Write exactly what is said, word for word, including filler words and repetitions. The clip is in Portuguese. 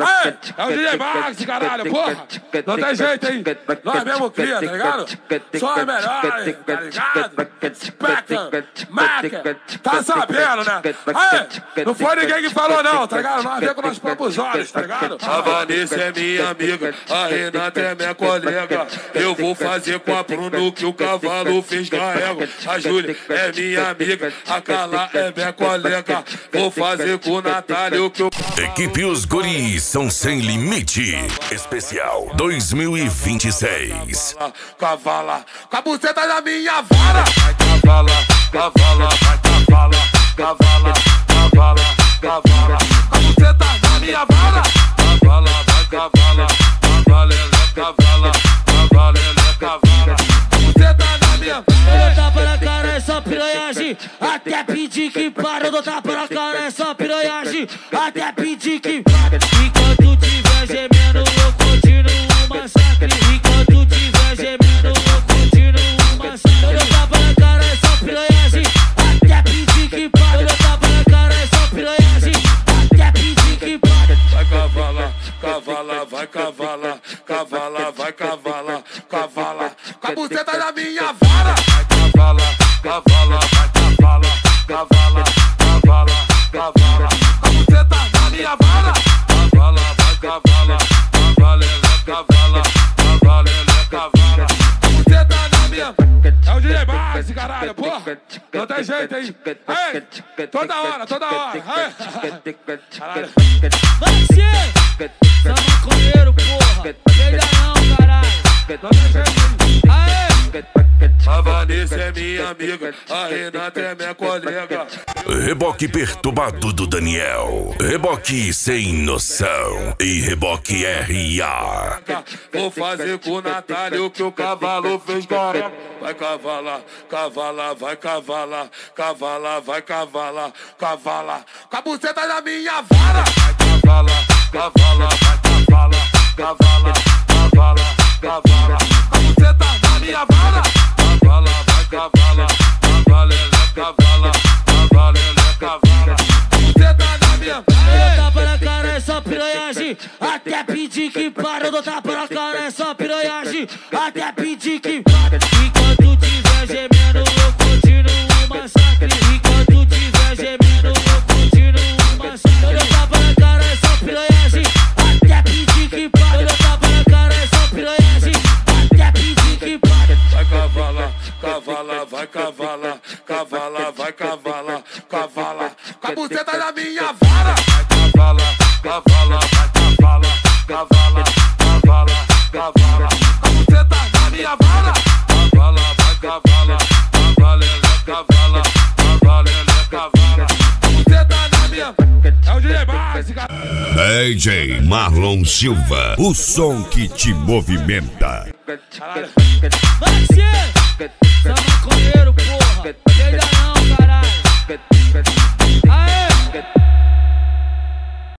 Aê, é o D J Max, caralho, porra. Não tem jeito, hein? Nós mesmo cria, tá ligado? Só é melhor, tá ligado? Spectre, Mac, tá sabendo, né? Aê, não foi ninguém que falou não, tá ligado? Nós vemos com nossos próprios olhos, tá ligado? A Vanessa é minha amiga, a Renata é minha colega. Eu vou fazer com a Bruno que o cavalo fez carrego. A Júlia é minha amiga, a Carla é minha colega. Vou fazer com o Natália o que eu... Equipe Os Guris são sem limite. Especial dois mil e vinte e seis. Cavala, com a buceta da minha vara. Cavala, cavala, cavala, cavala, cavala, cavala. Com a buceta da minha vara. Cavala, cavala, cavala, cavala, cavala, cavala. Buceta da minha vara. Eu tapa na cara essa piranhagem, até pedir que para. Eu tapa na cara essa piranhagem, até pedir que para. Enquanto tiver gemendo eu continuo o massacre. Enquanto tiver gemendo eu continuo o massacre. Eu tapa na cara essa piranhagem, até pedir que para. Eu tapa na cara essa piranhagem, até pedir que para. Vai cavala, cavala, vai cavala, cavala, vai cavala, cavala. Com a buceta da minha vara. Cavala, cavala, vai cavala, cavala, cavala, cavala. Com a buceta da minha vara. Cavala, vai cavala, cavala, cavala, cavala, cavala. Com a buceta da minha... É o D J Max, caralho, porra. Não tem jeito, hein? Aê, toda hora, toda hora. Aê. Caralho. Maxi, sou maconheiro, porra. Pega não, caralho. Não tem jeito, hein? Aê. A Vanessa é minha amiga, a Renata é minha colega. Reboque perturbado do Daniel. Reboque sem noção. E reboque R A. Vou fazer com o Natália o que o cavalo fez caramba. Vai cavala, cavala, vai cavala, cavala, vai cavala, cavala. Com a buceta da minha vara. Cavala, cavala, vai cavala, cavala, cavala, cavala. Com a buceta da minha vara. Cavala, vai cavala, cavala, cavala, cavala, cavala. Com a buceta da minha vara. Eu tapa na cara essa piranhagem, até pedir que para. Eu dou tapa na cara essa piranhagem, até pedir que para. Enquanto tiver gemendo eu continuo o massacre. Enquanto tiver gemendo eu continuo o massacre. Eu dou tapa na cara essa piranhagem, até pedir que para. Eu dou tapa na cara essa piranhagem, até pedir que para. Vai cavala, cavala, vai cavala, cavala, vai cavala, cavala. Com a buceta da minha vara. Cavala, cavala, vai cavala, cavala, cavala, cavala. Com a buceta da minha vara. Cavala, vai cavala, cavala, cavala, cavala, cavala. Com a buceta da minha... É o D J Max, caralho. D J Marlon Silva, o som que te movimenta. Caralho. Maxi.